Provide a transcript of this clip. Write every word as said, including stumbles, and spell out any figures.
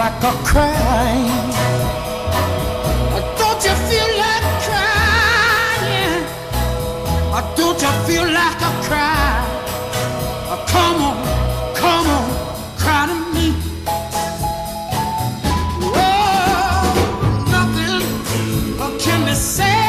like a crying? Don't you feel like crying? Don't you feel like a cry? Come on, come on, cry to me. Oh, nothing can be said.